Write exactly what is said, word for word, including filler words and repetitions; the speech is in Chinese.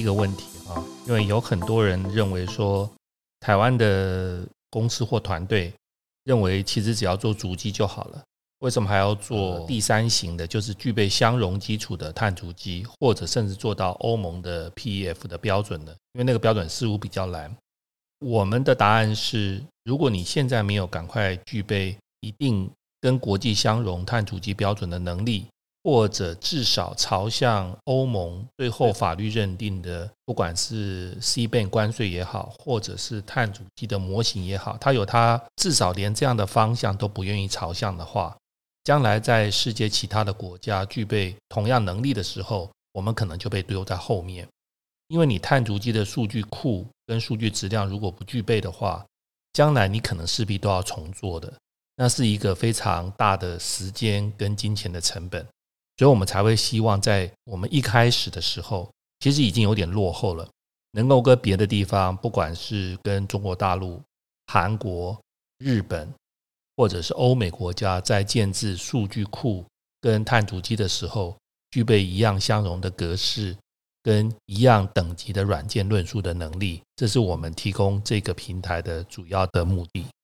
个问题啊，因为有很多人认为说，台湾的公司或团队认为其实只要做足迹就好了，为什么还要做第三型的，就是具备相容基础的碳足迹，或者甚至做到欧盟的 P E F 的标准呢？因为那个标准似乎比较难。我们的答案是，如果你现在没有赶快具备一定跟国际相容碳足迹标准的能力，或者至少朝向欧盟最后法律认定的，不管是 C B A N 关税也好，或者是碳足迹的模型也好，它有它至少连这样的方向都不愿意朝向的话，将来在世界其他的国家具备同样能力的时候，我们可能就被丢在后面。因为你碳足迹的数据库跟数据质量如果不具备的话，将来你可能势必都要重做的，那是一个非常大的时间跟金钱的成本。所以我们才会希望在我们一开始的时候，其实已经有点落后了，能够跟别的地方，不管是跟中国大陆、韩国、日本或者是欧美国家，在建制数据库跟碳足迹的时候，具备一样相容的格式跟一样等级的软件论述的能力，这是我们提供这个平台的主要的目的。